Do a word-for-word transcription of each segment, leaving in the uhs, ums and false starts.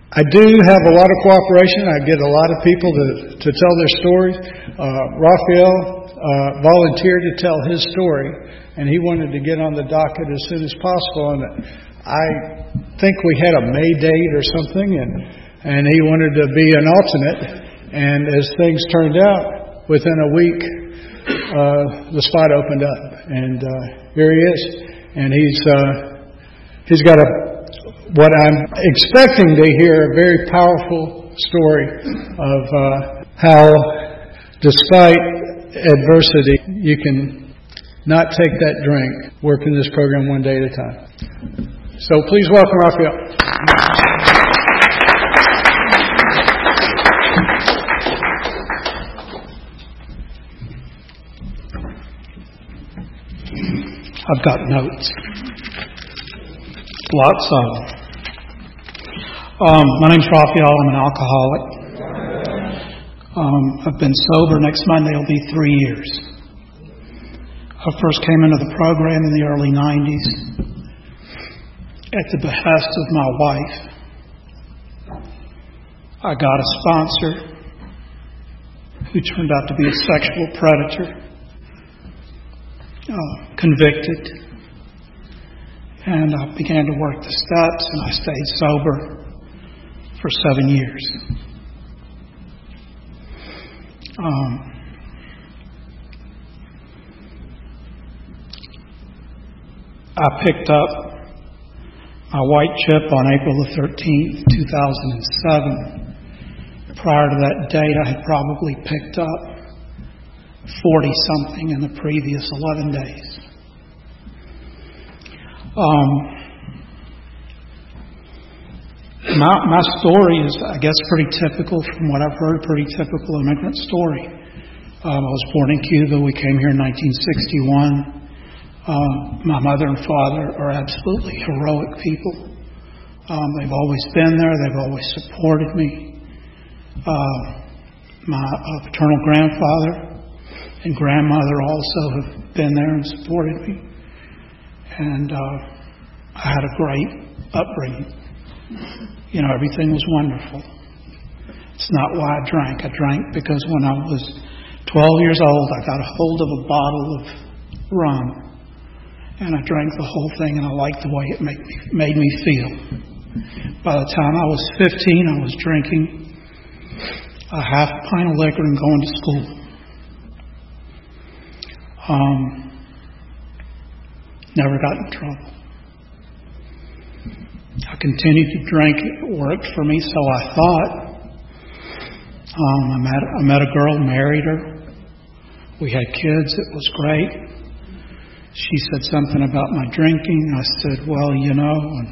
I do have a lot of cooperation. I get a lot of people to, to tell their stories. Uh, Raphael uh, volunteered to tell his story, and he wanted to get on the docket as soon as possible. And I think we had a May date or something, and, and he wanted to be an alternate. And as things turned out, within a week, uh, the spot opened up, and uh, here he is. And he's uh, he's got a what I'm expecting to hear, a very powerful story of uh, how, despite adversity, you can not take that drink, working this program one day at a time. So please welcome Raphael. I've got notes. Lots of them. Um, my name's Raphael. I'm an alcoholic. Um, I've been sober. Next Monday will be three years. I first came into the program in the early nineties at the behest of my wife. I got a sponsor who turned out to be a sexual predator, uh, convicted. And I began to work the steps, and I stayed sober for seven years. Um, I picked up my white chip on April the thirteenth, two thousand seven. Prior to that date, I had probably picked up forty-something in the previous eleven days. Um, my, my story is, I guess, pretty typical from what I've heard, pretty typical immigrant story. Um, I was born in Cuba. We came here in nineteen sixty-one. Um, my mother and father are absolutely heroic people. Um, they've always been there. They've always supported me. Uh, my uh, paternal grandfather and grandmother also have been there and supported me. And uh, I had a great upbringing. You know, everything was wonderful. It's not why I drank. I drank because when I was twelve years old, I got a hold of a bottle of rum. And I drank the whole thing, and I liked the way it made me, made me feel. By the time I was fifteen, I was drinking a half pint of liquor and going to school. Um... Never got in trouble. I continued to drink. It worked for me, so I thought. Um, I met I met a girl, married her. We had kids. It was great. She said something about my drinking. I said, well, you know, and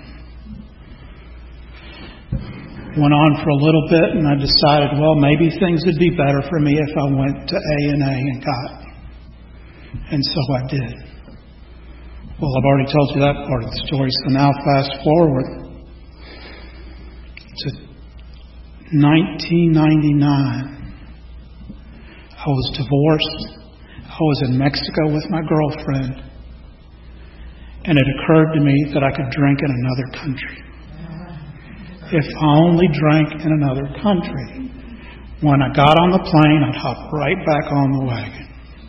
went on for a little bit, and I decided, well, maybe things would be better for me if I went to A and A and got. And so I did. Well, I've already told you that part of the story, so now fast forward to nineteen ninety-nine. I was divorced. I was in Mexico with my girlfriend, and it occurred to me that I could drink in another country. If I only drank in another country, when I got on the plane, I'd hop right back on the wagon.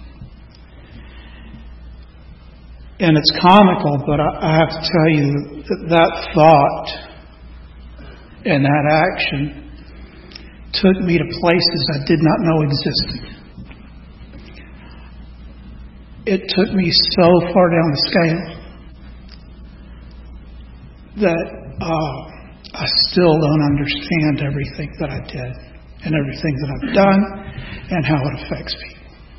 And it's comical, but I have to tell you that that thought and that action took me to places I did not know existed. It took me so far down the scale that uh, I still don't understand everything that I did and everything that I've done and how it affects me.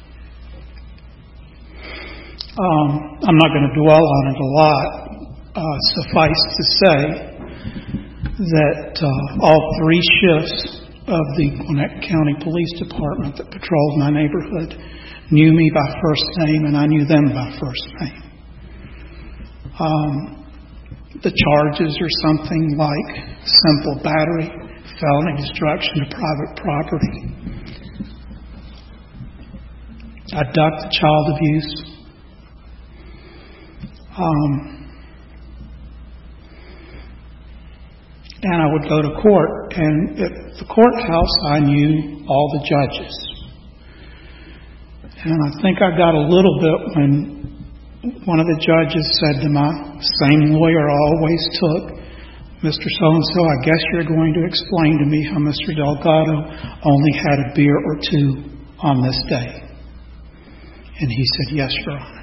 Um, I'm not going to dwell on it a lot. Uh, suffice to say that uh, all three shifts of the Gwinnett County Police Department that patrolled my neighborhood knew me by first name, and I knew them by first name. Um, the charges are something like simple battery, felony destruction of private property, abduct, child abuse. Um, and I would go to court. And at the courthouse, I knew all the judges. And I think I got a little bit when one of the judges said to my same lawyer I always took, Mister So-and-so, I guess you're going to explain to me how Mister Delgado only had a beer or two on this day. And he said, yes, Your Honor.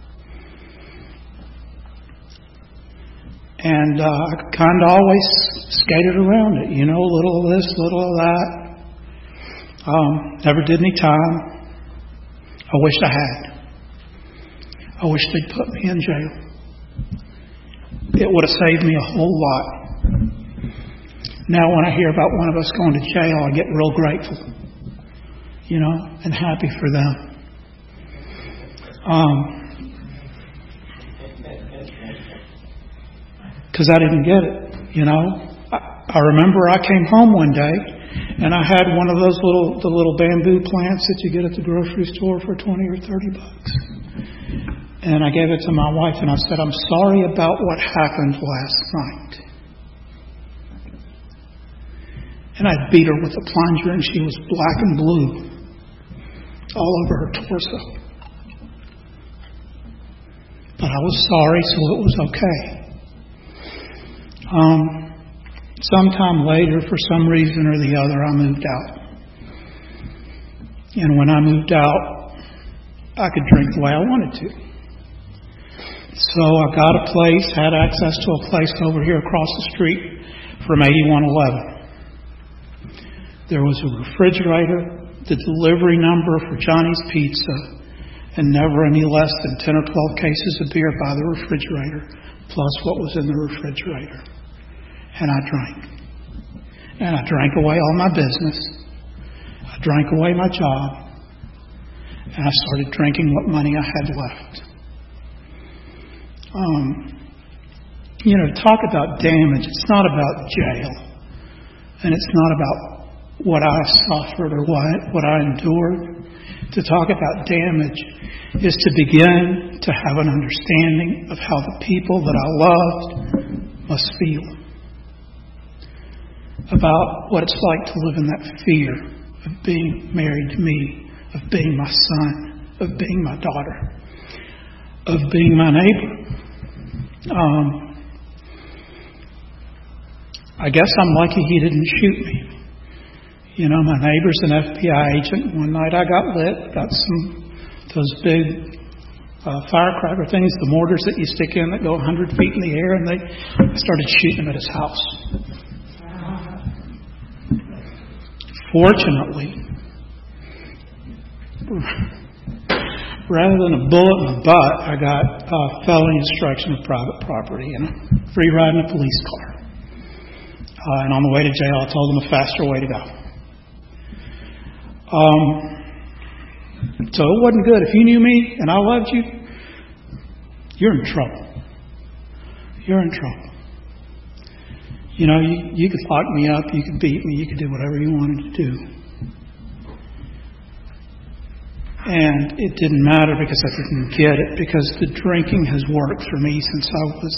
And uh, I kind of always skated around it, you know, a little of this, a little of that. Um, never did any time. I wish I had. I wish they'd put me in jail. It would have saved me a whole lot. Now when I hear about one of us going to jail, I get real grateful, you know, and happy for them. Um, because I didn't get it, you know. I, I remember I came home one day and I had one of those little the little bamboo plants that you get at the grocery store for twenty or thirty bucks. And I gave it to my wife and I said, I'm sorry about what happened last night. And I beat her with a plunger and she was black and blue all over her torso. But I was sorry, so it was okay. Um, sometime later, for some reason or the other, I moved out. And when I moved out, I could drink the way I wanted to. So I got a place, had access to a place over here across the street from eighty-one eleven. There was a refrigerator, the delivery number for Johnny's Pizza, and never any less than ten or twelve cases of beer by the refrigerator, plus what was in the refrigerator. And I drank. And I drank away all my business. I drank away my job. And I started drinking what money I had left. Um, you know, talk about damage. It's not about jail. And it's not about what I suffered or what, what I endured. To talk about damage is to begin to have an understanding of how the people that I loved must feel. About what it's like to live in that fear of being married to me, of being my son, of being my daughter, of being my neighbor. Um, I guess I'm lucky he didn't shoot me. You know, my neighbor's an F B I agent. One night I got lit, got some those big uh, firecracker things, the mortars that you stick in that go one hundred feet in the air, and they I started shooting him at his house. Fortunately, rather than a bullet in the butt, I got uh, felony destruction of private property and a free ride in a police car. Uh, and on the way to jail, I told them a faster way to go. Um, so it wasn't good. If you knew me and I loved you, you're in trouble. You're in trouble. You know, you, you could lock me up, you could beat me, you could do whatever you wanted to do. And it didn't matter because I didn't get it, because the drinking has worked for me since I was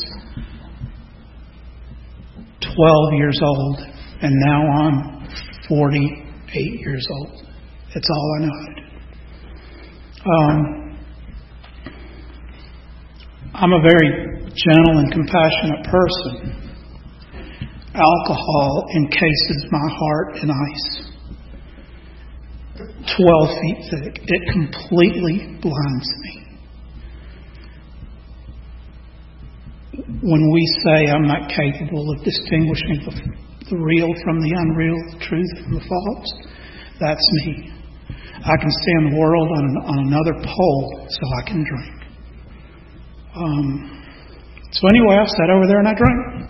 twelve years old, and now I'm forty-eight years old. It's all I know how to do. Um, I'm a very gentle and compassionate person. Alcohol encases my heart in ice. Twelve feet thick. It completely blinds me. When we say I'm not capable of distinguishing the, the real from the unreal, the truth from the false, that's me. I can stand the world on, an, on another pole so I can drink. Um, so anyway, I sat over there and I drank.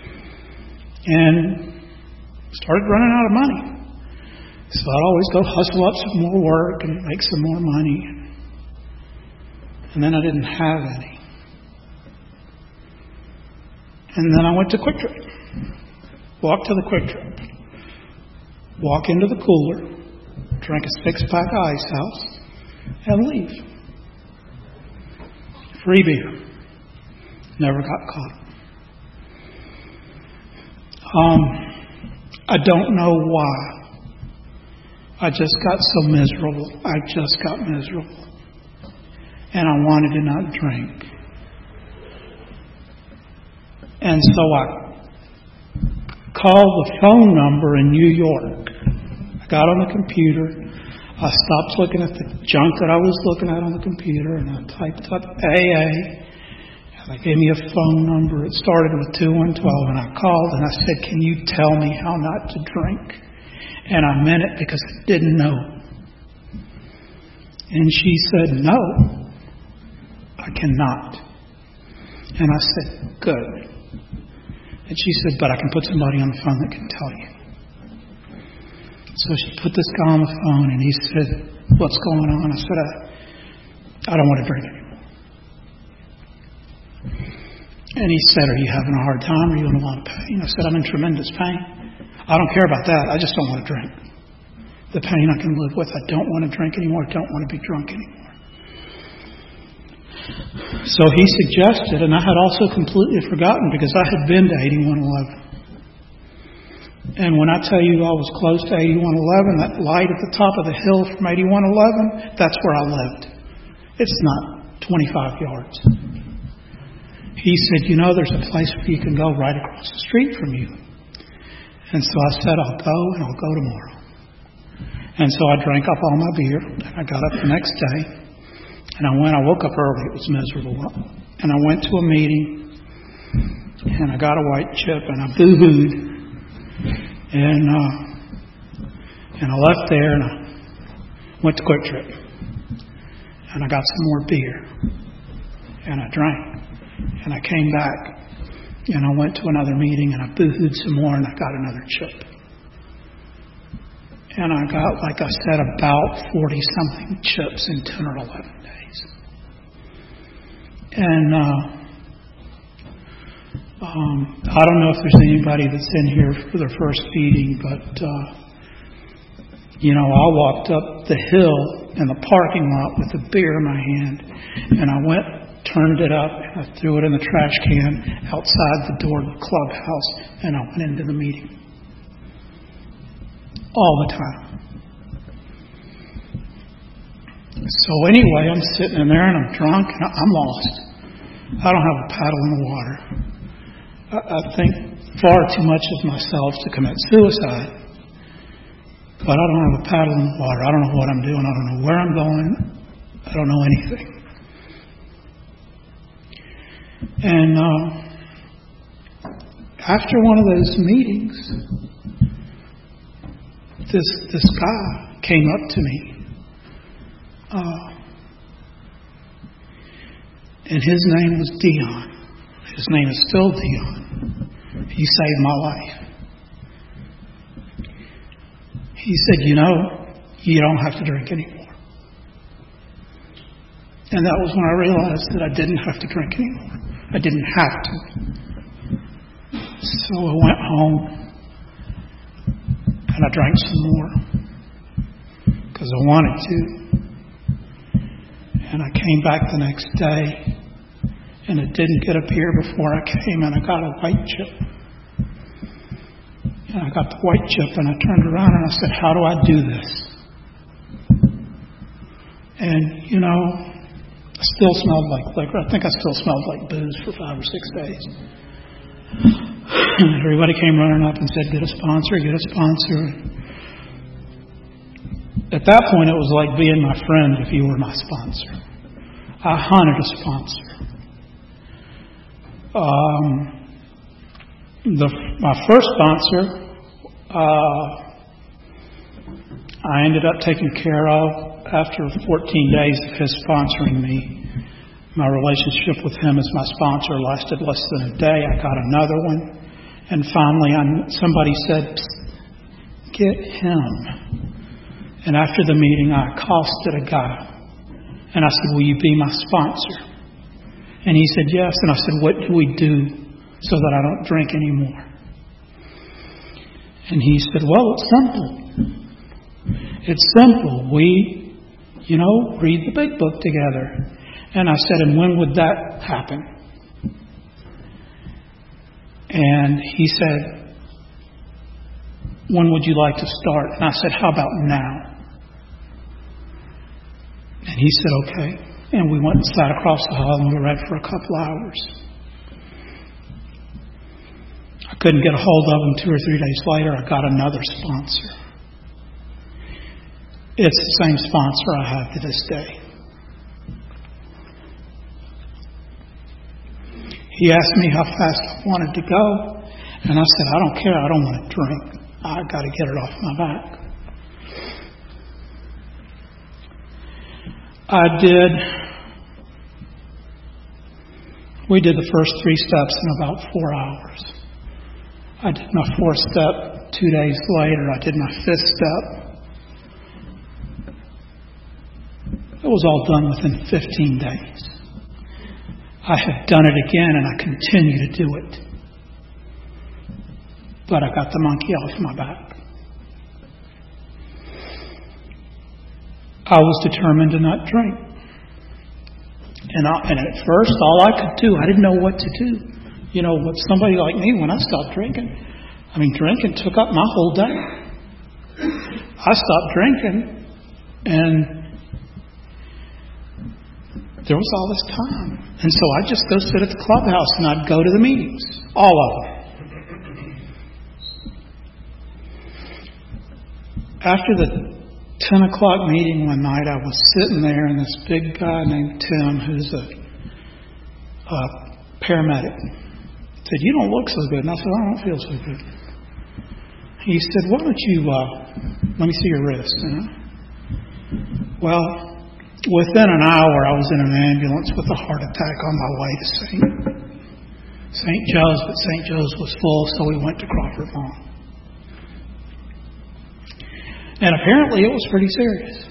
And started running out of money. So I'd always go hustle up some more work and make some more money. And then I didn't have any. And then I went to Quick Trip. Walked to the Quick Trip. Walk into the cooler. Drink a six-pack of Ice House. And leave. Free beer. Never got caught. Um, I don't know why. I just got so miserable. I just got miserable. And I wanted to not drink. And so I called the phone number in New York. I got on the computer. I stopped looking at the junk that I was looking at on the computer, and I typed up A A. And they gave me a phone number. It started with two one one two, and I called and I said, "Can you tell me how not to drink?" And I meant it because I didn't know. And she said, "No, I cannot." And I said, "Good." And she said, "But I can put somebody on the phone that can tell you." So she put this guy on the phone, and he said, "What's going on?" I said, I, I don't want to drink anymore. And he said, "Are you having a hard time? Are you in a lot of pain?" I said, "I'm in tremendous pain. I don't care about that. I just don't want to drink. The pain I can live with. I don't want to drink anymore. I don't want to be drunk anymore." So he suggested, and I had also completely forgotten because I had been to eighty-one eleven. And when I tell you I was close to eighty-one eleven, that light at the top of the hill from eighty-one eleven, that's where I lived. It's not twenty-five yards. He said, "You know, there's a place where you can go right across the street from you." And so I said, "I'll go, and I'll go tomorrow." And so I drank up all my beer, and I got up the next day, and I went, I woke up early, it was miserable, and I went to a meeting, and I got a white chip, and I boo-hooed. And uh, and I left there and I went to Quick Trip. And I got some more beer. And I drank. And I came back. And I went to another meeting and I boo-hooed some more and I got another chip. And I got, like I said, about forty-something chips in ten or eleven days. And uh Um, I don't know if there's anybody that's in here for their first feeding, but, uh, you know, I walked up the hill in the parking lot with a beer in my hand, and I went, turned it up, and I threw it in the trash can outside the door of the clubhouse, and I went into the meeting. All the time. So anyway, I'm sitting in there, and I'm drunk, and I'm lost. I don't have a paddle in the water. I think far too much of myself to commit suicide. But I don't have a paddle in the water. I don't know what I'm doing. I don't know where I'm going. I don't know anything. And uh, after one of those meetings, this this guy came up to me. Uh, and his name was Dion. His name is still Dion. He saved my life. He said, "You know, you don't have to drink anymore." And that was when I realized that I didn't have to drink anymore. I didn't have to. So I went home and I drank some more because I wanted to. And I came back the next day. And it didn't get up here before I came, and I got a white chip. And I got the white chip, and I turned around and I said, "How do I do this?" And, you know, I still smelled like liquor. I think I still smelled like booze for five or six days. And everybody came running up and said, "Get a sponsor, get a sponsor." At that point, it was like being my friend if you were my sponsor. I hunted a sponsor. Um, the, my first sponsor, uh, I ended up taking care of after fourteen days of his sponsoring me. My relationship with him as my sponsor lasted less than a day. I got another one. And finally, I'm, somebody said, "Get him." And after the meeting, I accosted a guy. And I said, "Will you be my sponsor?" And he said, "Yes." And I said, "What do we do so that I don't drink anymore?" And he said, "Well, it's simple. It's simple. We, you know, read the big book together." And I said, "And when would that happen?" And he said, when would you like to start? And I said, how about now? And he said, okay. And we went and sat across the hall and we read for a couple hours. I couldn't get a hold of him. Two or three days later, I got another sponsor. It's the same sponsor I have to this day. He asked me how fast I wanted to go, and I said, I don't care. I don't want to drink. I got to get it off my back. I did, we did the first three steps in about four hours. I did my fourth step two days later. I did my fifth step. It was all done within fifteen days. I have done it again and I continue to do it. But I got the monkey off my back. I was determined to not drink. And, I, and at first, all I could do, I didn't know what to do. You know, with somebody like me, when I stopped drinking, I mean, drinking took up my whole day. I stopped drinking, and there was all this time. And so I'd just go sit at the clubhouse, and I'd go to the meetings, all of them. After the ten o'clock meeting one night, I was sitting there, and this big guy named Tim, who's a, a paramedic, said, "You don't look so good." And I said, "I don't feel so good." He said, "Why don't you, uh, let me see your wrist." You know? Well, within an hour, I was in an ambulance with a heart attack on my way to Saint Saint Joe's, but Saint Joe's was full, so we went to Crawford Lawn. And apparently it was pretty serious.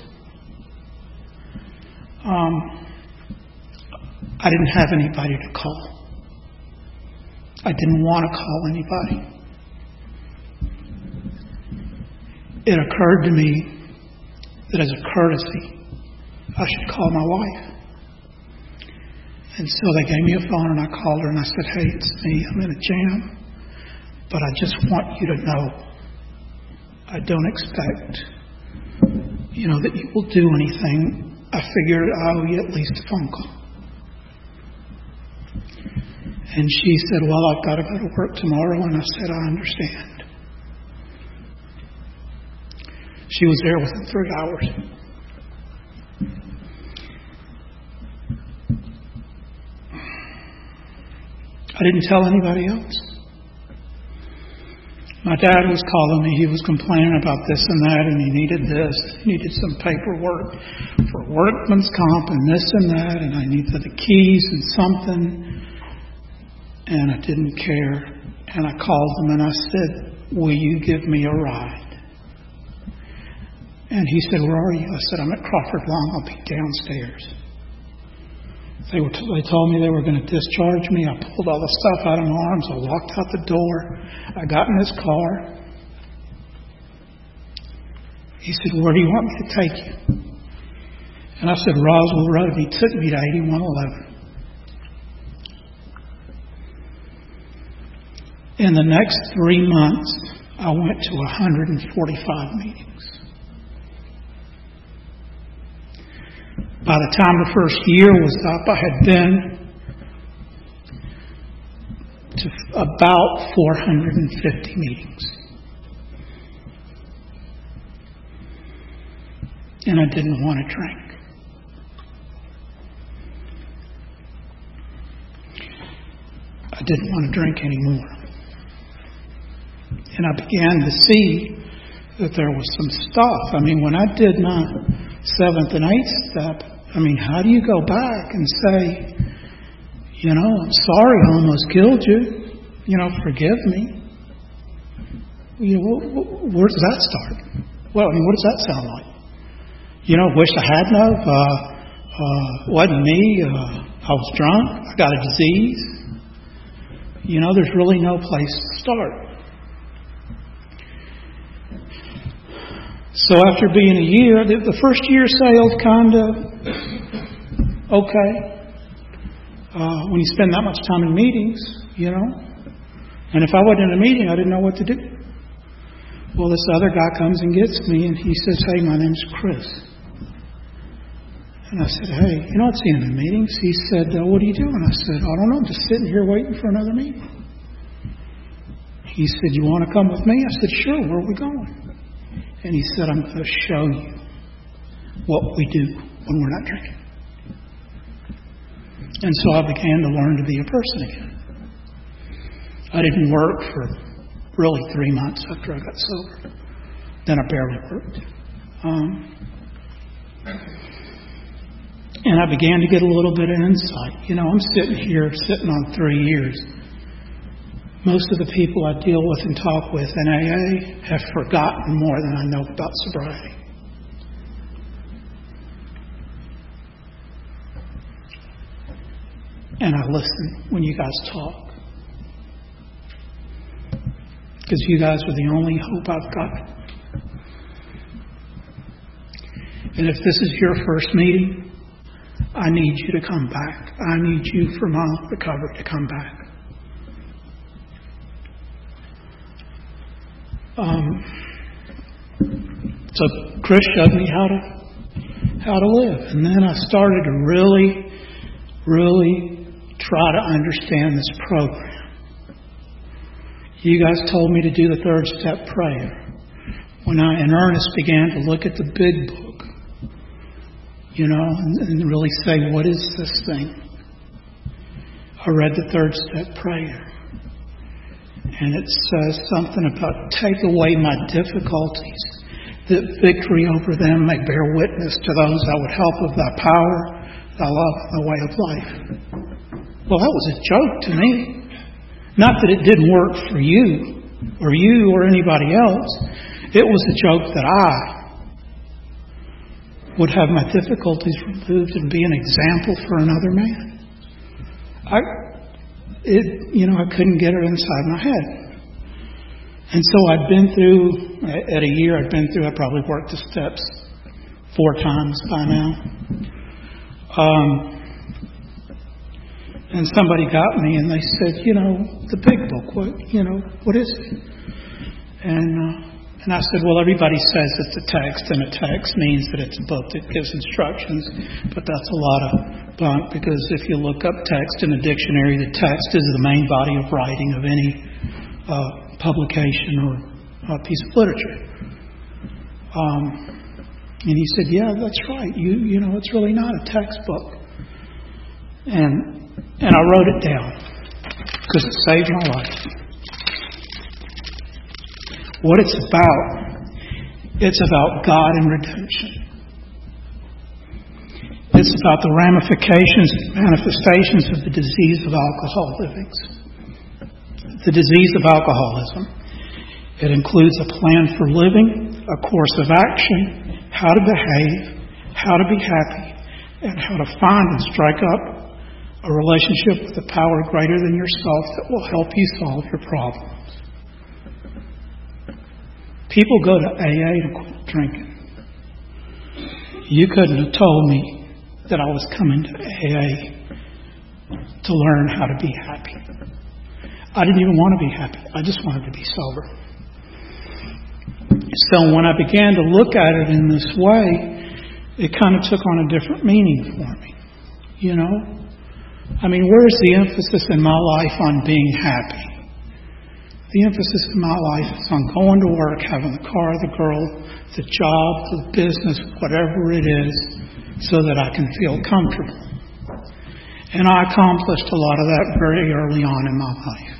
Um, I didn't have anybody to call. I didn't want to call anybody. It occurred to me that as a courtesy, I should call my wife. And so they gave me a phone and I called her and I said, "Hey, it's me. I'm in a jam. But I just want you to know I don't expect, you know, that you will do anything. I figured I owe you at least a phone call." And she said, "Well, I've got to go to work tomorrow." And I said, "I understand." She was there within three hours. I didn't tell anybody else. My dad was calling me. He was complaining about this and that, and he needed this. He needed some paperwork for workman's comp and this and that, and I needed the keys and something. And I didn't care. And I called him and I said, "Will you give me a ride?" And he said, "Where are you?" I said, "I'm at Crawford Lawn. I'll be downstairs." They were. T- they told me they were going to discharge me. I pulled all the stuff out of my arms. I walked out the door. I got in his car. He said, "Where do you want me to take you?" And I said, "Roswell Road." He took me to eighty-one eleven. In the next three months, I went to one hundred forty-five meetings. By the time the first year was up, I had been to about four hundred fifty meetings. And I didn't want to drink. I didn't want to drink anymore. And I began to see that there was some stuff. I mean, when I did my seventh and eighth step, I mean, how do you go back and say, you know, "I'm sorry, I almost killed you. You know, forgive me." You know, where does that start? Well, I mean, what does that sound like? You know, wish I hadn't have. Uh, uh, wasn't me. Uh, I was drunk. I got a disease. You know, there's really no place to start. So after being a year, the, the first year sailed kind of okay. Uh, when you spend that much time in meetings, you know. And if I wasn't in a meeting, I didn't know what to do. Well, this other guy comes and gets me, and he says, "Hey, my name's Chris." And I said, "Hey, you don't see him in meetings." He said, uh, "What are you doing?" I said, "I don't know. I'm just sitting here waiting for another meeting." He said, "You want to come with me?" I said, "Sure. Where are we going?" And he said, "I'm going to show you what we do when we're not drinking." And so I began to learn to be a person again. I didn't work for really three months after I got sober. Then I barely worked. Um, and I began to get a little bit of insight. You know, I'm sitting here, sitting on three years. Most of the people I deal with and talk with in A A have forgotten more than I know about sobriety. And I listen when you guys talk. Because you guys are the only hope I've got. And if this is your first meeting, I need you to come back. I need you for my recovery to come back. Um, so Chris showed me how to how to live, and then I started to really, really try to understand this program. You guys told me to do the third step prayer. When I, in earnest, began to look at the big book, you know, and, and really say, what is this thing? I read the third step prayer. And it says something about take away my difficulties, that victory over them may bear witness to those I would help of thy power, thy love, and the way of life. Well, that was a joke to me. Not that it didn't work for you, or you, or anybody else. It was a joke that I would have my difficulties removed and be an example for another man. I, it, you know, I couldn't get it inside my head. And so I'd been through, at a year I'd been through, I probably worked the steps four times by now. Um, And somebody got me and they said, you know, the big book, what, you know, what is it? And uh, and I said, well, everybody says it's a text, and a text means that it's a book that gives instructions, but that's a lot of bunk, because if you look up text in a dictionary, the text is the main body of writing of any uh, publication or uh, piece of literature. Um, and he said, yeah, that's right. You you know, it's really not a textbook. And And I wrote it down because it saved my life. What it's about, it's about God and redemption. It's about the ramifications and manifestations of the disease of alcohol living. The disease of alcoholism. It includes a plan for living, a course of action, how to behave, how to be happy, and how to find and strike up a relationship with a power greater than yourself that will help you solve your problems. People go to A A to quit drinking. You couldn't have told me that I was coming to A A to learn how to be happy. I didn't even want to be happy. I just wanted to be sober. So when I began to look at it in this way, it kind of took on a different meaning for me. You know? I mean, where's the emphasis in my life on being happy? The emphasis in my life is on going to work, having the car, the girl, the job, the business, whatever it is, so that I can feel comfortable. And I accomplished a lot of that very early on in my life.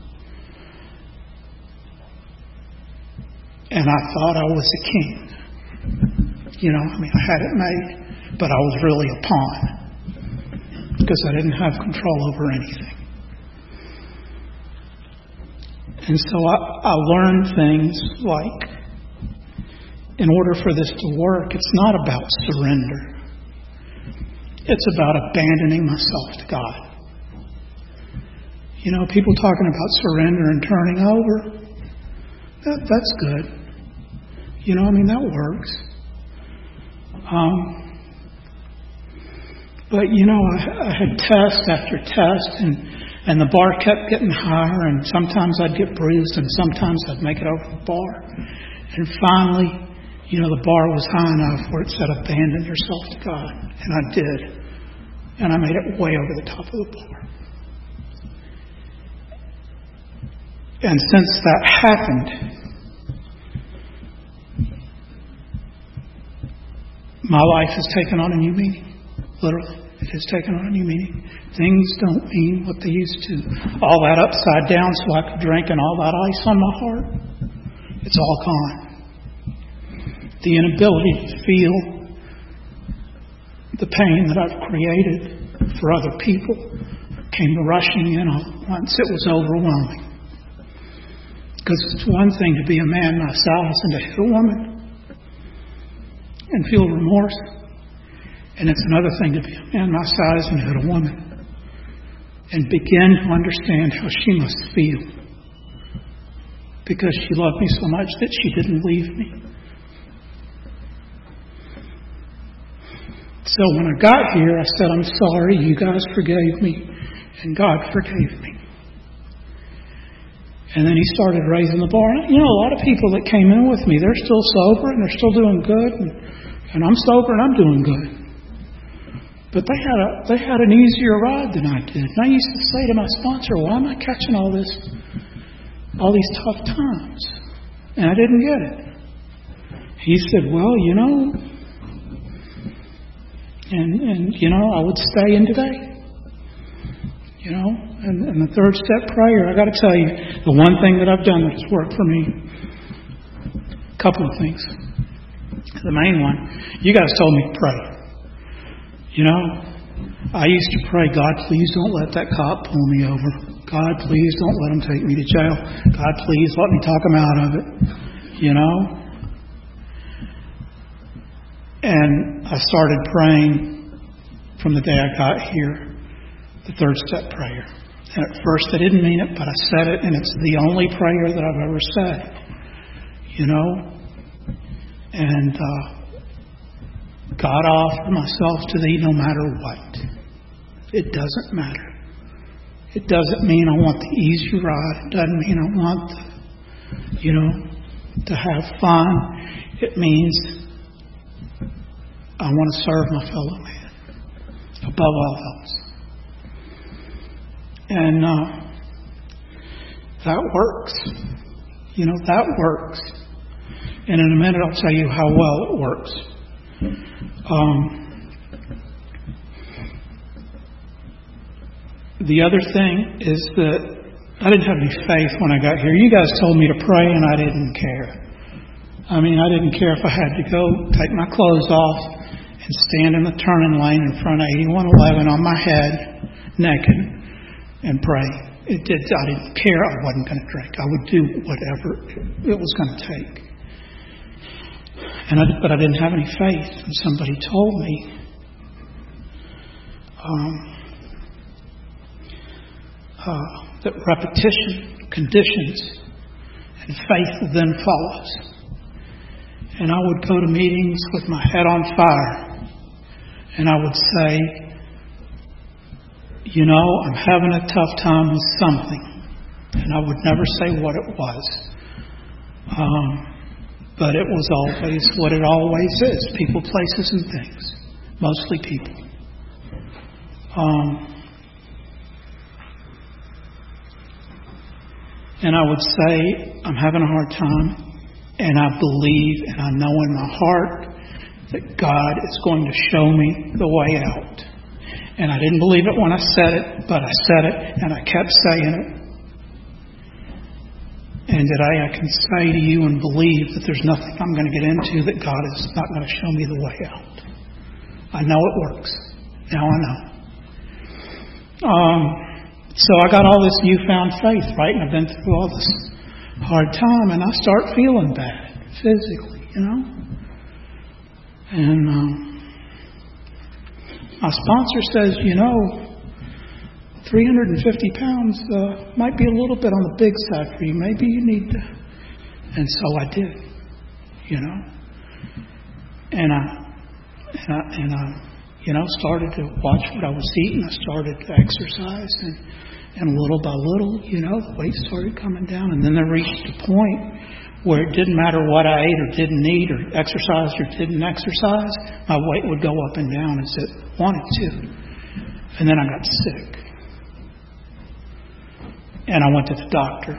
And I thought I was a king. You know, I mean, I had it made, but I was really a pawn. Because I didn't have control over anything. And so I, I learned things like, in order for this to work, it's not about surrender. It's about abandoning myself to God. You know, people talking about surrender and turning over, that, that's good. You know, I mean, that works. Um... But, you know, I, I had test after test, and, and the bar kept getting higher, and sometimes I'd get bruised, and sometimes I'd make it over the bar. And finally, you know, the bar was high enough where it said, abandon yourself to God. And I did. And I made it way over the top of the bar. And since that happened, my life has taken on a new meaning. Literally, it has taken on a new meaning. Things don't mean what they used to. All that upside down so I could drink and all that ice on my heart, it's all gone. The inability to feel the pain that I've created for other people came rushing in all at once. It was overwhelming. Because it's one thing to be a man my size and to hit a woman and feel remorse. And it's another thing to be a man my size and hit a woman and begin to understand how she must feel. Because she loved me so much that she didn't leave me. So when I got here, I said, I'm sorry, you guys forgave me, and God forgave me. And then he started raising the bar. You know, a lot of people that came in with me, they're still sober and they're still doing good. And, and I'm sober and I'm doing good. But they had a they had an easier ride than I did. And I used to say to my sponsor, why am I catching all this, all these tough times? And I didn't get it. He said, well, you know, and, and you know, I would stay in today. You know, and, and the third step prayer, I got to tell you, the one thing that I've done that has worked for me, a couple of things. The main one, you guys told me to pray. You know, I used to pray, God, please don't let that cop pull me over. God, please don't let him take me to jail. God, please let me talk him out of it. You know? And I started praying from the day I got here. The third step prayer. And at first I didn't mean it, but I said it, and it's the only prayer that I've ever said. You know? And uh, God, I offer myself to Thee no matter what. It doesn't matter. It doesn't mean I want the easy ride. It doesn't mean I want, the, you know, to have fun. It means I want to serve my fellow man above all else. And uh, that works. You know, that works. And in a minute I'll tell you how well it works. Um, the other thing is that I didn't have any faith when I got here. You guys told me to pray and I didn't care. I mean, I didn't care if I had to go take my clothes off and stand in the turning lane in front of eighty-one eleven on my head, naked, and pray. It did. I didn't care. I wasn't going to drink. I would do whatever it was going to take. And I, but I didn't have any faith. And somebody told me um, uh, that repetition conditions, and faith then follows. And I would go to meetings with my head on fire, and I would say, you know, I'm having a tough time with something. And I would never say what it was. Um, but it was always what it always is. People, places, and things. Mostly people. Um, and I would say, I'm having a hard time. And I believe and I know in my heart that God is going to show me the way out. And I didn't believe it when I said it, but I said it, and I kept saying it. And today I can say to you and believe that there's nothing I'm going to get into that God is not going to show me the way out. I know it works. Now I know. Um, so I got all this newfound faith, right? And I've been through all this hard time, and I start feeling bad physically, you know? And um, my sponsor says, you know, three hundred fifty pounds uh, might be a little bit on the big side for you. Maybe you need to. And so I did, you know. And I, and I, and I, you know, started to watch what I was eating. I started to exercise, and, and little by little, you know, the weight started coming down. And then I reached a point where it didn't matter what I ate or didn't eat or exercised or didn't exercise, my weight would go up and down as it wanted to. And then I got sick. And I went to the doctor.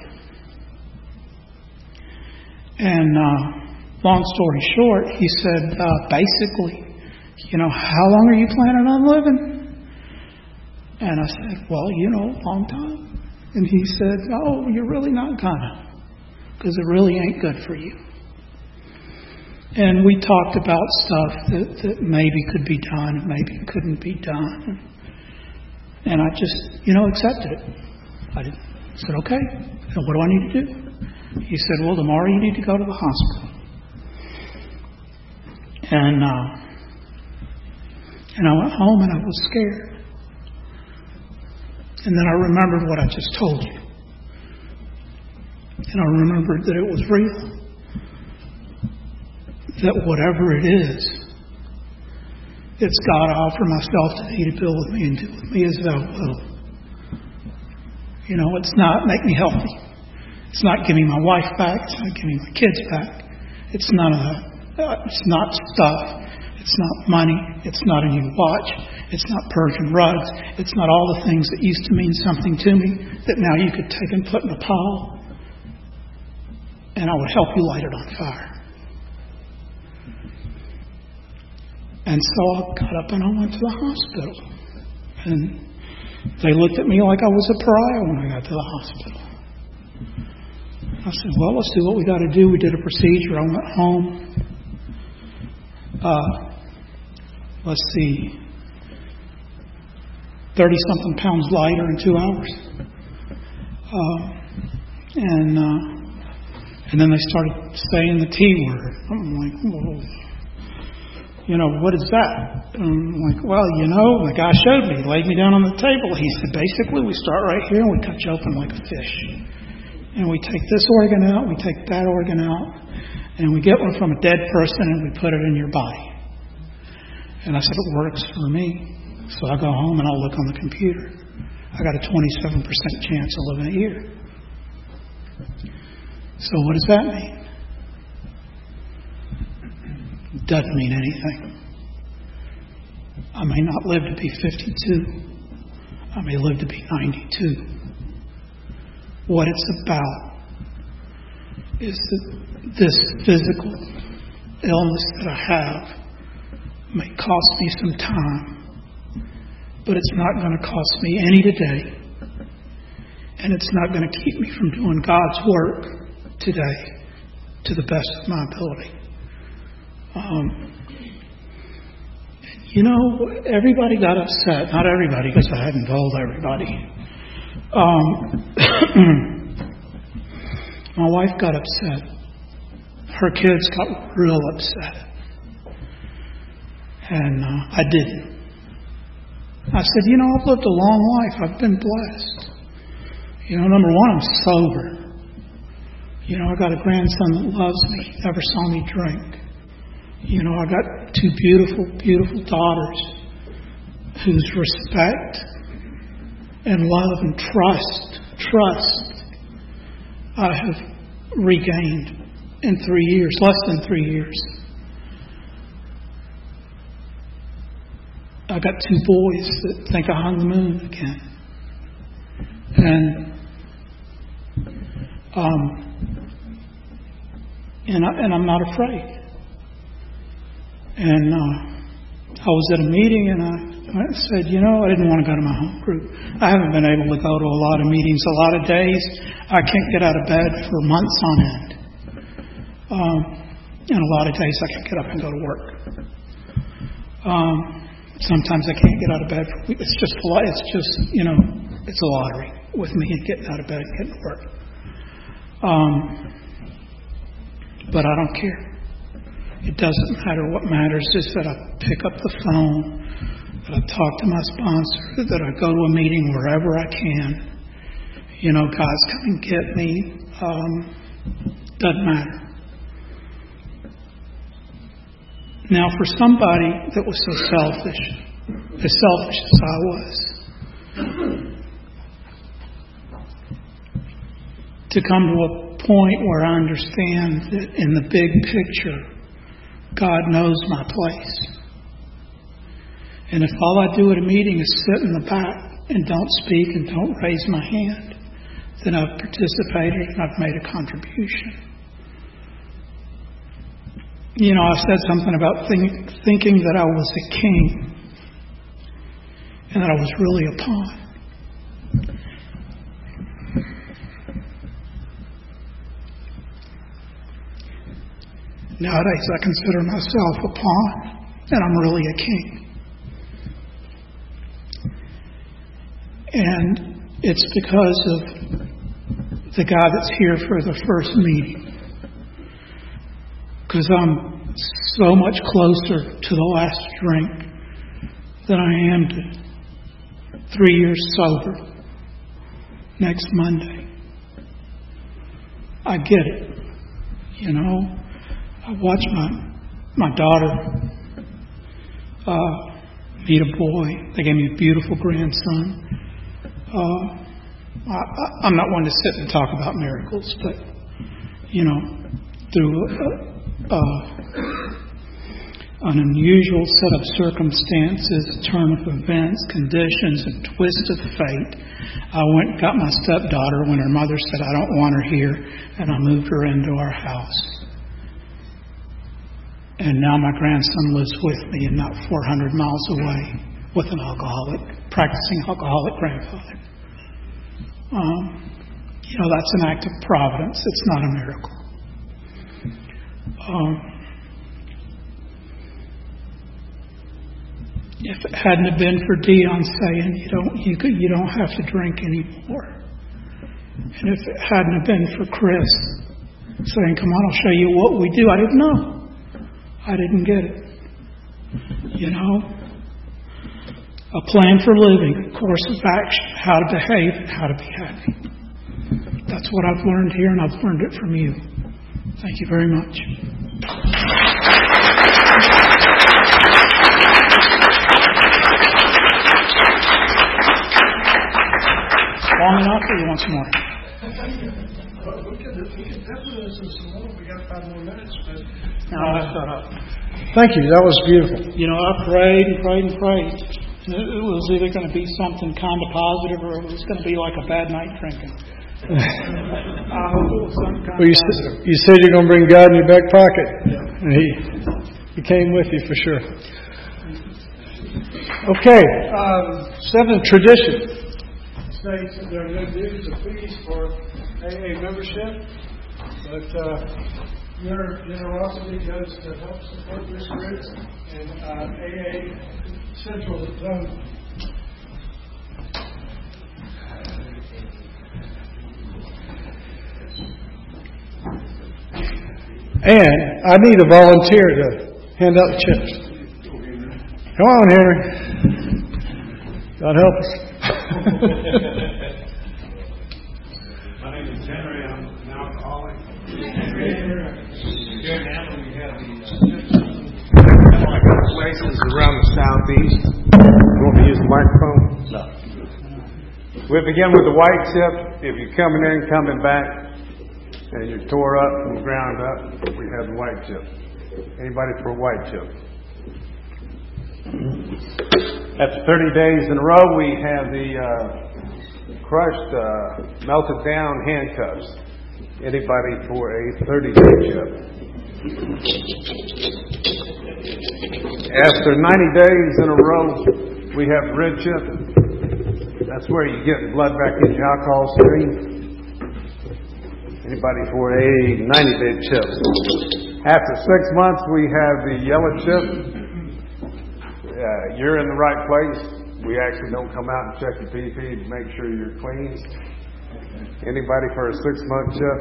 And uh, long story short, he said, uh, basically, you know, how long are you planning on living? And I said, well, you know, a long time. And he said, oh, you're really not gonna, because it really ain't good for you. And we talked about stuff that, that maybe could be done and maybe couldn't be done. And I just, you know, accepted it. I did, said, okay, so what do I need to do? He said, well, tomorrow you need to go to the hospital. And, uh, and I went home and I was scared. And then I remembered what I just told you. And I remembered that it was real. That whatever it is, it's God. I offer myself to thee to build with me and do with me as thou wilt. You know, it's not make me healthy. It's not give me my wife back. It's not give me my kids back. It's none of that. It's not stuff. It's not money. It's not a new watch. It's not Persian rugs. It's not all the things that used to mean something to me that now you could take and put in a pile and I would help you light it on fire. And so I got up and I went to the hospital. And they looked at me like I was a pariah when I got to the hospital. I said, well, let's do what we got to do. We did a procedure. I went home. Uh, let's see, thirty-something pounds lighter in two hours. Uh, and uh, and then they started saying the T word. I'm like, well, you know, what is that? And I'm like, well, you know, the guy showed me. He laid me down on the table. He said, basically, we start right here and we cut you open like a fish. And we take this organ out, we take that organ out, and we get one from a dead person and we put it in your body. And I said, it works for me. So I go home and I'll look on the computer. I got a twenty-seven percent chance of living a year. So what does that mean? It doesn't mean anything. I may not live to be fifty-two. I may live to be ninety-two. What it's about is that this physical illness that I have may cost me some time, but it's not going to cost me any today, and it's not going to keep me from doing God's work today to the best of my ability. Um, you know, everybody got upset. Not everybody, because I hadn't told everybody. Um, my wife got upset. Her kids got real upset. And uh, I didn't. I said, you know, I've lived a long life. I've been blessed. You know, number one, I'm sober. You know, I got a grandson that loves me, never saw me drink. You know, I got two beautiful, beautiful daughters whose respect and love and trust, trust, I have regained in three years, less than three years. I got two boys that think I hung the moon again. And um, and, I, and I'm not afraid. And uh, I was at a meeting and I, I said, you know, I didn't want to go to my home group. I haven't been able to go to a lot of meetings, a lot of days. I can't get out of bed for months on end. Um, and a lot of days I can't get up and go to work. Um, sometimes I can't get out of bed. For, it's just, it's just, you know, it's a lottery with me and getting out of bed and getting to work. Um, but I don't care. It doesn't matter. What matters is that I pick up the phone, that I talk to my sponsor, that I go to a meeting wherever I can. You know, God's come and get me. Um, doesn't matter. Now, for somebody that was so selfish, as selfish as I was, to come to a point where I understand that in the big picture, God knows my place. And if all I do at a meeting is sit in the back and don't speak and don't raise my hand, then I've participated and I've made a contribution. You know, I said something about think, thinking that I was a king and that I was really a pawn. Nowadays, I consider myself a pawn, and I'm really a king. And it's because of the guy that's here for the first meeting. Because I'm so much closer to the last drink than I am to three years sober next Monday. I get it, you know. I watched my my daughter uh, meet a boy. They gave me a beautiful grandson. Uh, I, I'm not one to sit and talk about miracles, but you know, through a, a, an unusual set of circumstances, a turn of events, conditions, a twist of fate, I went and got my stepdaughter when her mother said, "I don't want her here," and I moved her into our house. And now my grandson lives with me and not four hundred miles away with an alcoholic, practicing alcoholic grandfather. Um, you know, that's an act of providence. It's not a miracle. Um, if it hadn't have been for Dion saying you don't, you could, you don't have to drink anymore, and if it hadn't have been for Chris saying, "Come on, I'll show you what we do," I didn't know. I didn't get it. You know, a plan for living, a course of action, how to behave, and how to be happy. That's what I've learned here, and I've learned it from you. Thank you very much. Long enough, or you want some more? Well, we can, we can definitely listen to some more. We got five more minutes, but. No, I'll shut up. Thank you. That was beautiful. You know, I prayed and prayed and prayed. It was either going to be something kind of positive or it was going to be like a bad night drinking. I hope it was something kind well, you of positive. said, you said you're going to bring God in your back pocket. Yeah. And he, he came with you for sure. Okay. Um, seventh tradition states that there are no dues or fees for A A membership. But uh, your generosity goes to help support this group and uh, A A Central Zone. And I need a volunteer to hand out the chips. Come on, Henry. God help us. My name is Henry. I'm an alcoholic. Here in Hamlin, we have the places around the southeast. You want me to use the microphone? No. We begin with the white chip. If you're coming in, coming back, and you're tore up and ground up, we have the white chip. Anybody for a white chip? After thirty days in a row, we have the uh, crushed, uh, melted down handcuffs. Anybody for a thirty-day chip? After ninety days in a row, we have red chip. That's where you get blood back in your alcohol stream. Anybody for a ninety-day chip? After six months, we have the yellow chip. Uh, you're in the right place. We actually don't come out and check your pee pee to make sure you're clean. Anybody for a six-month chip?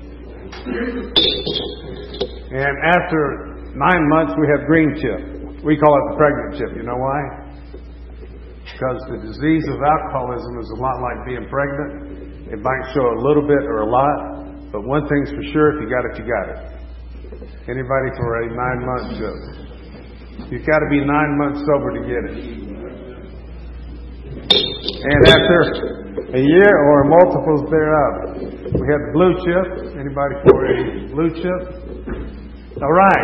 And after nine months, we have green chip. We call it the pregnant chip. You know why? Because the disease of alcoholism is a lot like being pregnant. It might show a little bit or a lot, but one thing's for sure, if you got it, you got it. Anybody for a nine-month chip? You've got to be nine months sober to get it. And after A year or multiples thereof. We have the blue chip. Anybody for a blue chip? All right.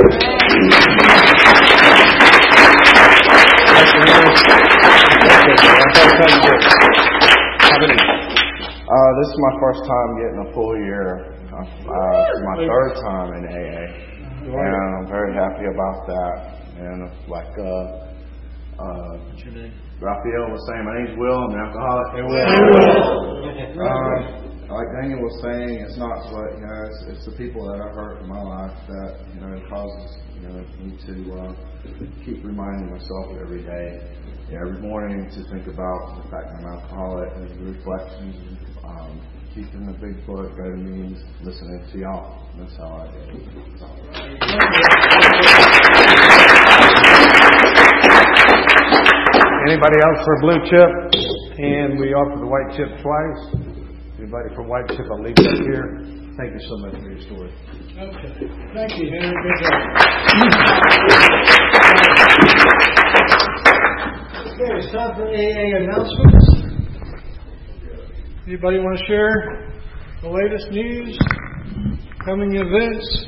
Uh, this is my first time getting a full year. Uh, uh, my third time in A A, and I'm very happy about that. And like uh, uh, Raphael was saying, my name's Will. I'm an alcoholic. Hey, Will. Hey, Will. Um, like Daniel was saying, it's not what you know. It's, it's the people that I've hurt in my life that you know causes you know me to uh, keep reminding myself every day, yeah, every morning to think about the fact that I'm an alcoholic and the reflections, and, um, keeping the big book, go to meetings, listening to y'all. That's how I do it. Anybody else for blue chip? And we offer the white chip twice. Anybody for white chip? I'll leave it up here. Thank you so much for your story. Okay. Thank you, Henry. Good job. Okay, it's time for A A announcements. Anybody want to share the latest news? Coming events?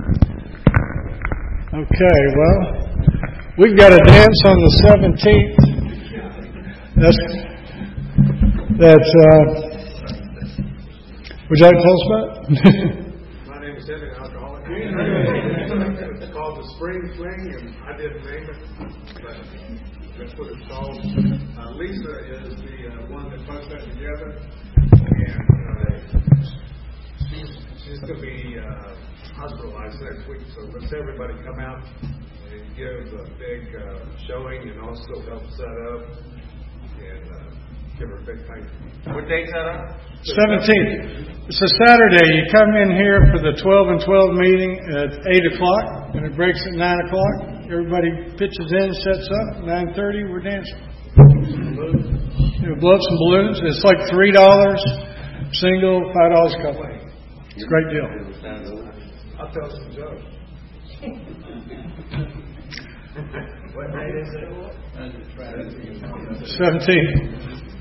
Okay, well, we've got a dance on the seventeenth. That's, that's, uh, would you like to tell us about it? My name is Evan, alcoholic. It's called the Spring Fling, and I didn't name it, but that's what it's called. Uh, Lisa is the uh, one that puts that together, and uh, she's, she's going to be uh, hospitalized next week, so let's everybody come out and give a big uh, showing and also help set up and uh, give her a big thank you. What date's that on? seventeenth. It's a Saturday. You come in here for the twelve and twelve meeting at eight o'clock, and it breaks at nine o'clock. Everybody pitches in, sets up. nine thirty, we're dancing. You know, blow up some balloons. It's like three dollars single, five dollars couple. It's a great deal. I'll tell some jokes. What night is it? seventeenth.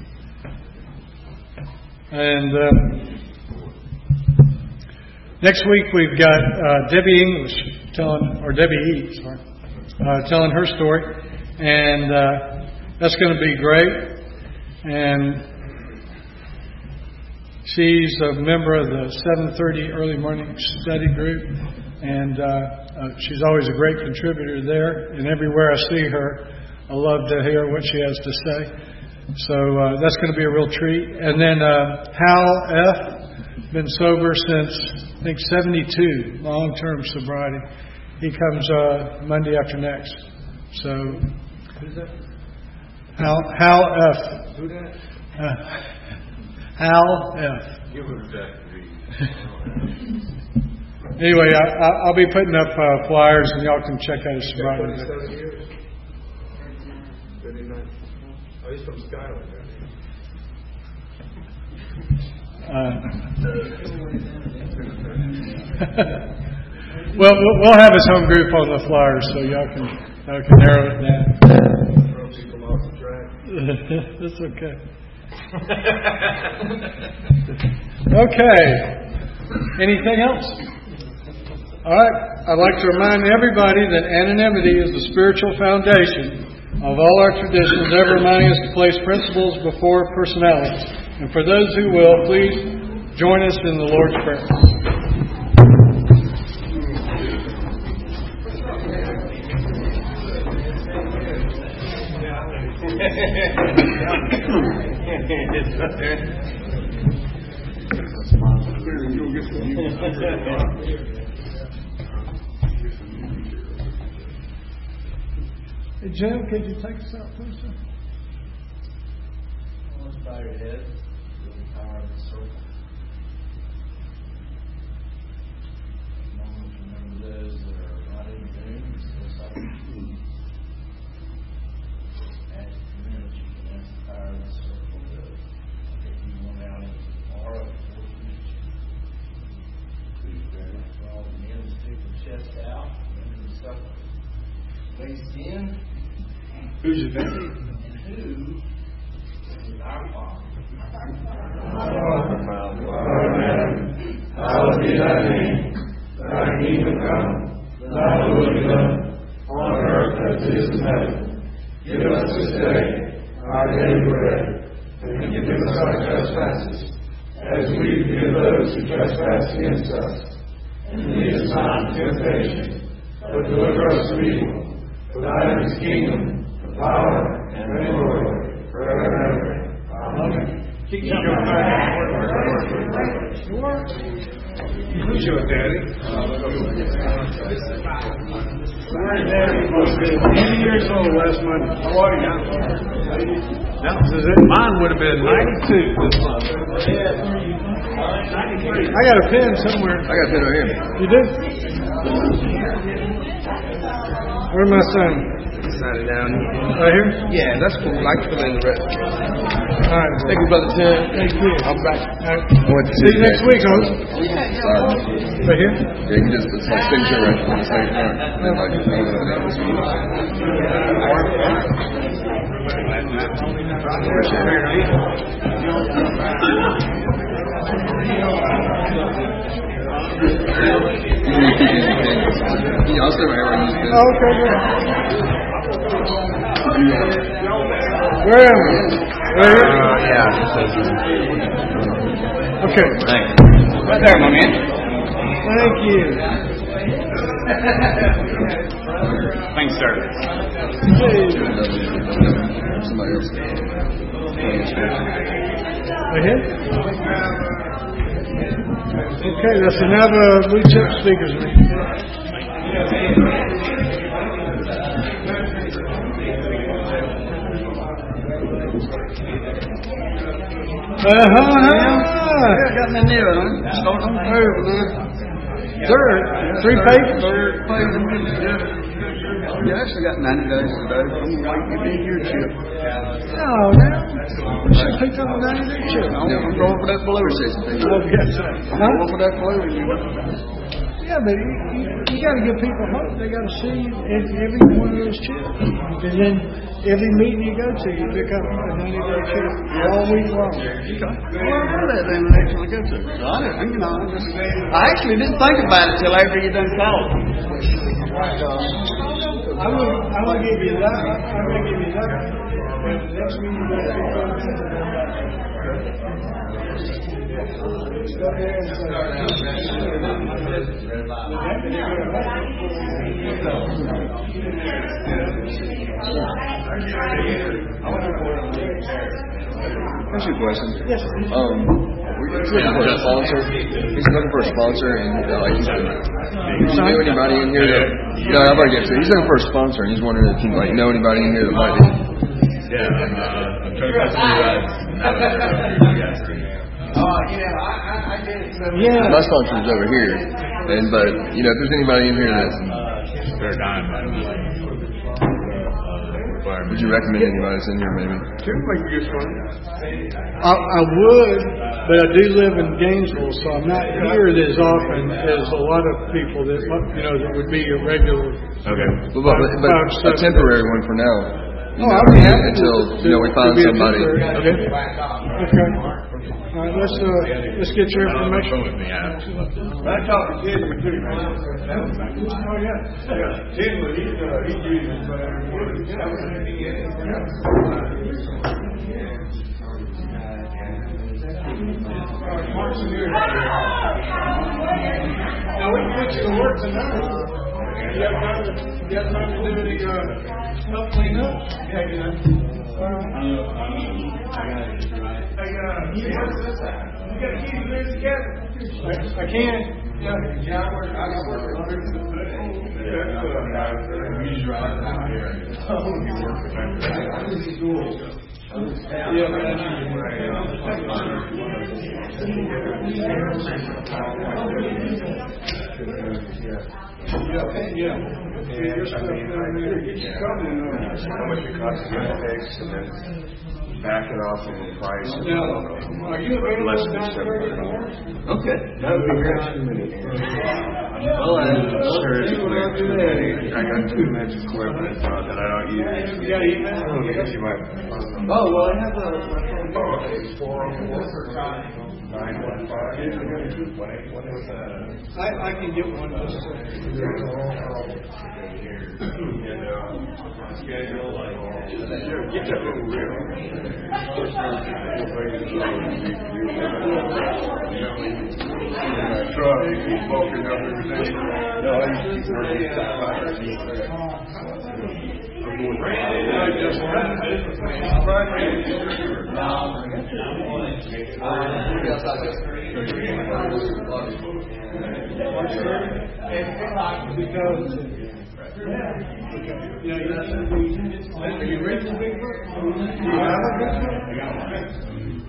And uh, next week we've got uh, Debbie English telling, or Debbie E, sorry, uh, telling her story, and uh, that's going to be great. And she's a member of the seven thirty early morning study group, and uh, uh, she's always a great contributor there. And everywhere I see her, I love to hear what she has to say. So uh, that's going to be a real treat. And then uh, Hal F. been sober since I think seventy-two, long-term sobriety. He comes uh, Monday after next. So who's that? Hal Hal F. Who that? Uh, Hal F. Give her that. Anyway, I, I, I'll be putting up uh, flyers, and y'all can check out his sobriety. twenty-seven years. thirty-nine. Oh, he's from Skyland. Uh, well, we'll have his home group on the flyers, so y'all can y'all can narrow it down. Throw people off the track. That's okay. Okay. Anything else? All right. I'd like to remind everybody that anonymity is the spiritual foundation of all our traditions, ever reminding us to place principles before personalities. And for those who will, please join us in the Lord's Prayer. Hey, Jim, could you take us out, please, sir? Let's bow your head to the power of the circle. Moments, remember those that are not in the room, still suffering. As you come in, you can ask the power of the circle to take you one out into the aura of the fourth dimension. For all the men, stick the chest out, remember the stuff waist in. Who's your daddy? And who is our Father? Amen. Hallowed be thy name. Thy kingdom come. Thy will be done on earth as it is in heaven. Give us this day our daily bread, and forgive us our trespasses, as we forgive those who trespass against us. And lead us not into temptation, but deliver us from evil. For thine is the kingdom, the power, and the glory, forever and ever. Amen. Keep jumping back. Who's your daddy? My daddy was eighty years old last Monday. How are you? That was it. Mine would have been ninety-two this month. I got a pen somewhere. I got a pen right here. You do? Where's my son? Sign it down. Right here? Yeah, that's cool. I can fill in the rest. All right. Thank you, Brother Tim. Thank you. I'll be back. All right. What, See you next week, Hope. Sorry. Right here? Yeah, you just, it's like signature right from the same time. And then like, you also ever use this? Oh, okay, good. Where am I? Right here? Uh, yeah. Okay. Thanks. Right there, my man. Thank you. Thanks, sir. Somebody else. Right here? Okay, that's another blue chip speakers meeting. Uh-huh. Yeah, got me new one. Starting on third, man. Third? Three pages? Third page. Yeah. You actually got ninety days today. I'm going to wait to get your chip. Oh, now. Should pick up a ninety day chip. I'm going for that blue. Oh, yes, sir. I'm going for that blue. Yeah, but you, you, you got to give people hope. They got to see every, every one of those chips. And then every meeting you go to, you pick up a ninety day chip all week long. Okay. Well, I know that then the next one I go to. So I didn't, you know, I, just, I actually didn't think about it till after you done called. I will, I will give you that. I will give you that. And the next meeting you got to pick up. Go there and That's your question. Yes. Um, we're looking for a sponsor. He's looking for a sponsor, and uh, like he's been, do you know anybody in here that? No, I've already get to. He's looking for a sponsor, and he's wondering if you like know anybody in here that might be. Yeah, I'm, uh, I'm trying to catch you guys. Oh, yeah, I, I, I did it. Yeah. My sponsor is over here, and but you know if there's anybody in here that's. Fair dime. Would you recommend anybody that's in here maybe? I, I would, but I do live in Gainesville, so I'm not here as often as a lot of people that you know that would be a regular. Okay. But, but, but a temporary one for now. You oh, know, I'd be happy until to, you know we find to somebody. Okay. Okay. All right. Let's uh, let's get your information. With me, I actually left it. I talked to Tinley too. Oh yeah. Yeah. Tinley, he's uh, he uses Now we can get you to work tonight. You have time to, you have time to do any uh, help clean up? Yeah, you know. All right. Hey, uh, you got a key to do it together? I, I can. Yeah, yeah, I work. I got work. Yeah, yeah, yeah. How much it costs to get a fix and then back it off of a price. Now, are you available Less than down seven there? hundred dollars. Okay. That would be great. Well, uh, sure, it's quick. got two minutes. I got two minutes of clip that, uh, that I don't use. You got email? I don't guess you might. Oh, well, I have a four oh four Nine one five. What what is that? I, I can get one just to. And uh, schedule like get that little real. Truck, he's bulking up everything. No, he's Randy, I just because yeah, you have to be. Are you ready to big book? Do you have a big book?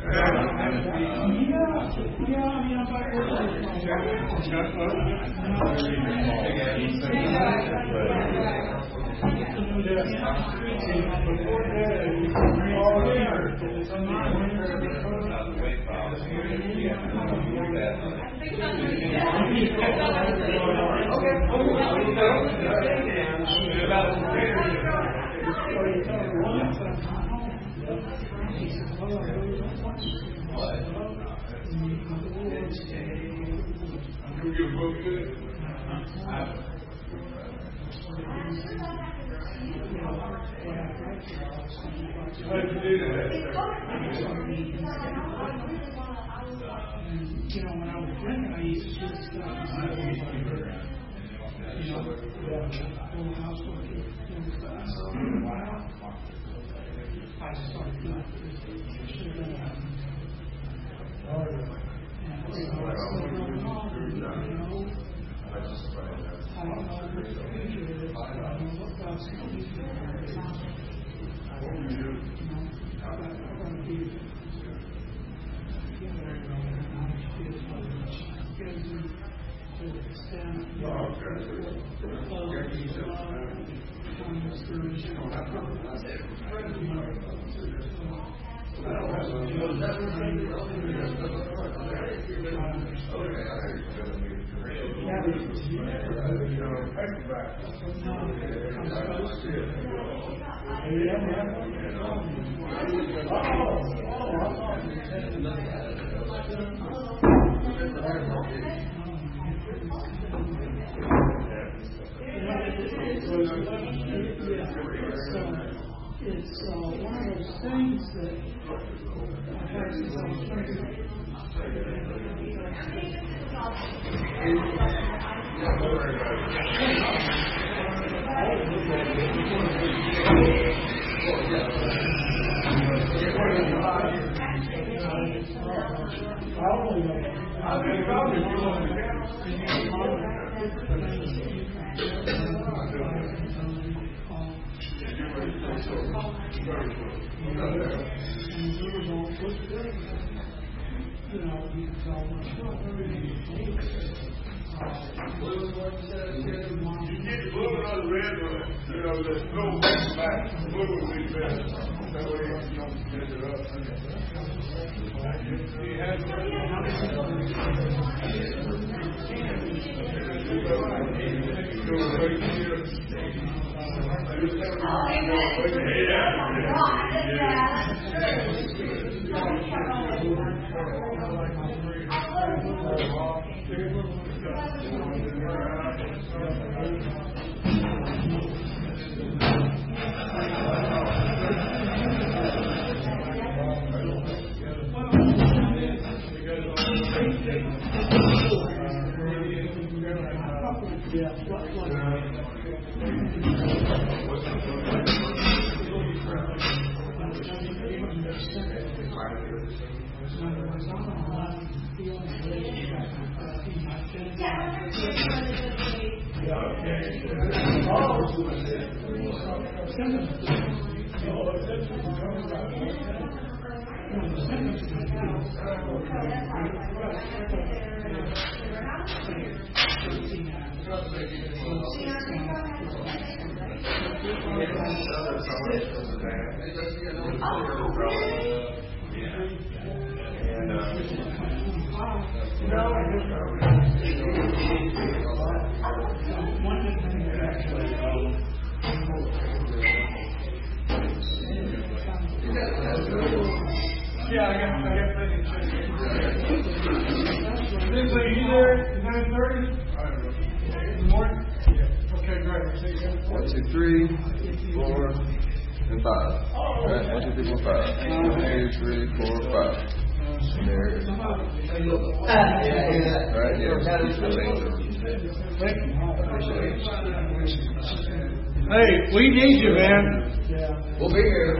You know, when I was drinking, I used to shoot stuff. You know, go to house work, doing stuff. I just started doing it. It's uh, one of those things that affects And, uh, Lindsay, are you there at nine thirty? In the morning? Okay, great. One, two, three, four, and five. All right, one, two, three, four, five. One, two, three, four, five. And there. All right, yeah. Hey, we need you, man. We'll be here.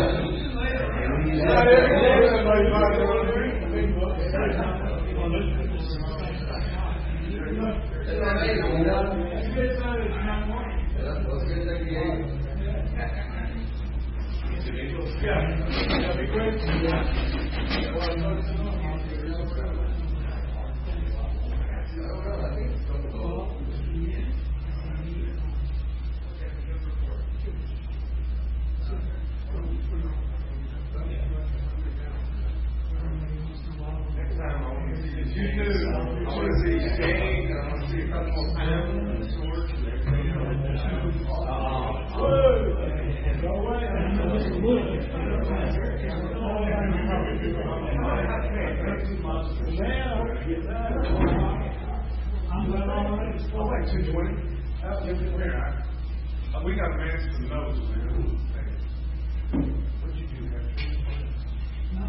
We got a man some notes, man. What'd you do, No,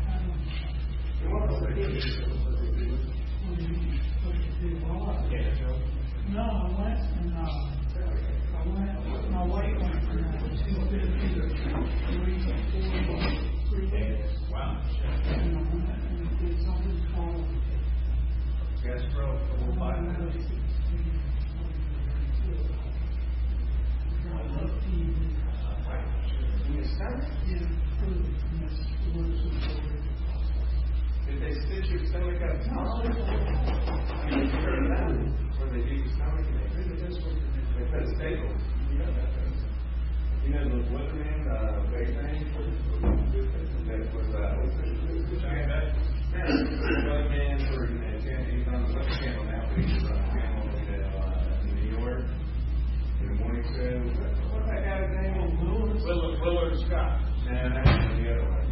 No, I went and uh, I went. My weight went from two fifty to three four three days. Wow. And I went and did something called Gastro for five minutes. Did they stitch your stomach up? No. I mean, you heard that? Where they do your stomach and they put this one. They put staples. You know those Weatherman, uh, big thing? That was, uh, what's the Weatherman for, you know, he's on the left channel now, but he's on a channel in New York. In the morning show. What's that guy's name? Willard, Willard Scott. No, that's the other one.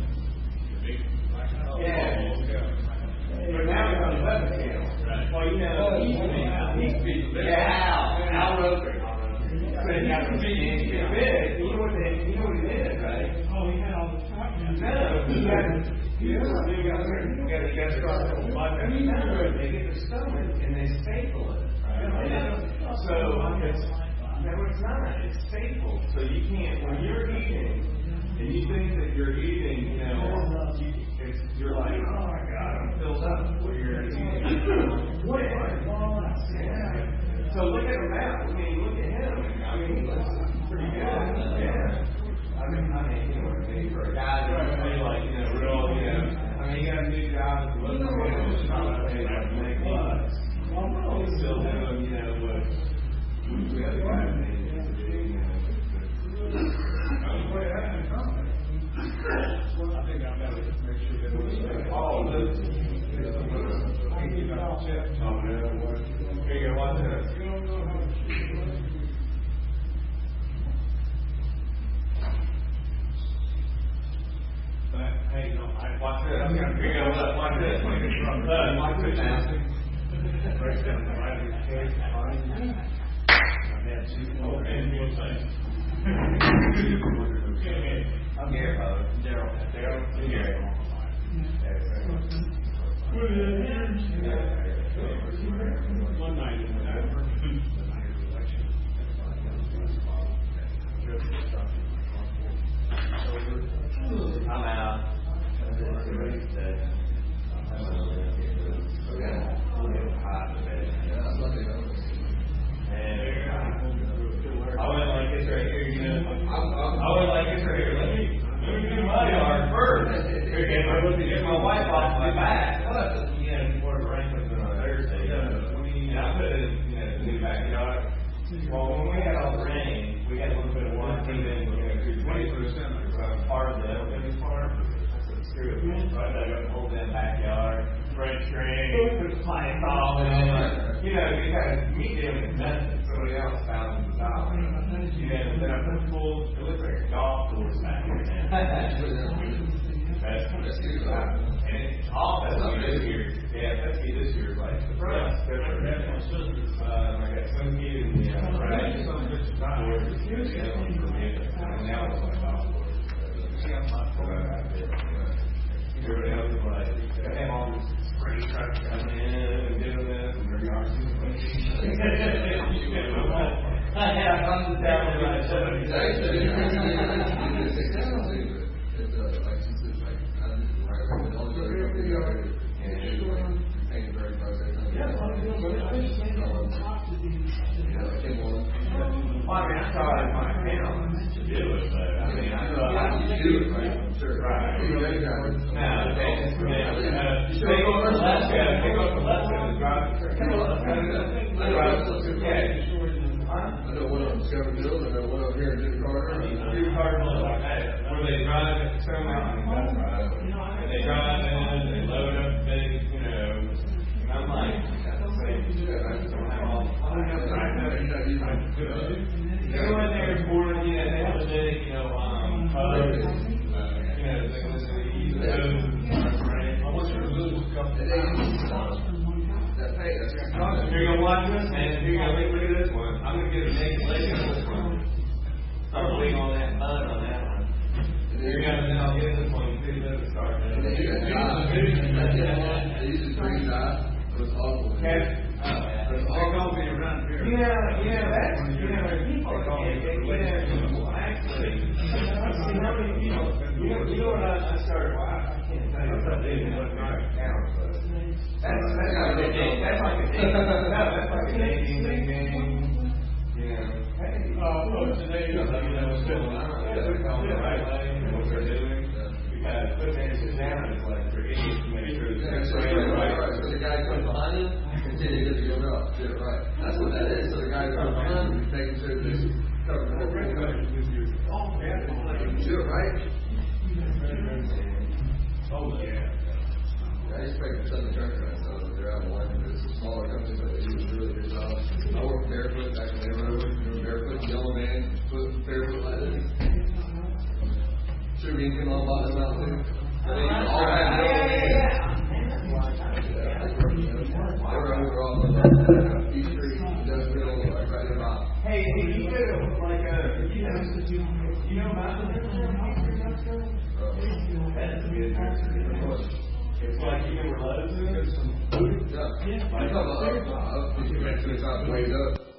Yeah. But now he's on the weather channel. Well, you know, he's big. Yeah, Al. Al Roker. But he got to be big. You know what he did, right? Oh, he had all the stuff. No, he got he got he got he got to start with my They get the stomach and they staple it. So it's no, it's not. It's stapled. So you can't when you're eating. And you think that you're eating, you know, you, it's, you're like, oh my God, I'm filled up. Well, you're eating. What? Yeah. So look at him now. I mean, look at him. I mean, he looks pretty good. Yeah. I mean, I mean, you know what I mean? For a guy that's really like, you know, real, you know, I mean, you got a new job that's looking good. It's not like they like make bucks. He's still doing, you know, what we have guys that need to do, you know. I think I've got to make sure that we're all of this. Thank you, Doctor Chip. Oh, no. Here you go. Watch this. But, hey, no, I, watch this. I'm going to figure out what. Watch this. When it's from done, watch this now. Right down the right of your case. My dad shoots over and you'll say. I'm here, brother. Daryl. Daryl. I'm here. One night in the election. I'm out. I went like this right here, you know. I went like this right here. Let me, let me do my yard first. And I looked at my wife off my back. You know, before the rain comes in on Thursday. You know, I put it, you know, in the backyard. Well, when we had all the rain, we had a little bit of water came in. We got twenty percent of part of the elevator farm. I said, screw it. So I dug up the whole damn backyard. French drain, put the plants all in it. You know, because me doing it nothing. Somebody else thousands of dollars. You know, then I put the pool, it looks like a golf course back here now. That's And all that's this year, yeah, that's me this year, like the front, different. Uh, I got some kids, yeah, right. And now it's like, oh, everybody else is like, they have all this spring trucks coming in and doing this, and they're yards. I have hundreds of thousands Well, I mean, I started my account to do it, but I mean, I know how to do it, right? Sure. Right. Now, they just, uh, they go to Alaska, they go to Alaska and drive the truck. Yeah. I know one on Discovery Hill, and I know one over here in Duke Carter. Duke Carter, like that. Where they drive at the Stone Mountain, that's right. And they drive in, they load up big, you know, and I'm like, that's the same shit. I just don't have all the fun. You go in there and board, yeah, they have a big, you know, um, pub, you know, they listen to ease of I want you to lose a couple of times. Hey, that's your if you're going to watch this, and if you're going to look at this one, I'm going to get a naked lady on this one. Start waiting on that bud on that one. And then you're going to, then I'll get this one, see if it doesn't start. They use the green dot. It was awful. Okay. There's all going to be around here. Yeah, yeah, that's, you know, people are going to get, yeah, actually, I've seen how many people, you know, you know what I started, well, I can't tell you what I did in what drive count, but that's, that's like a day, that's like a day, no, that's like a day, ding, ding, ding, you know, hey, uh, well, today, you know, what's going on, they're telling the right way, you know, what they're doing, because put there and sit down, it's like, for idiots to make sure that they're right, right, so the guy comes behind you, continue to go up, do it right, that's what that is, so the guy comes behind you, making sure that he's covering the whole thing, do it right. Oh, yeah. I expect some of the church right now, that they're out of line. It's a smaller company, but they do a really good job. I work barefoot back in the neighborhood, doing barefoot, yellow man, foot barefoot like this. Sure, we can come on by them out too. But they all have yellow man. We're over off of East Street, industrial, like right there by. Hey, you do like a, you know, you know about the that's good. It's like you know where Lowe's is. Yeah. Yeah. I thought, uh, uh, you went to the top, way up.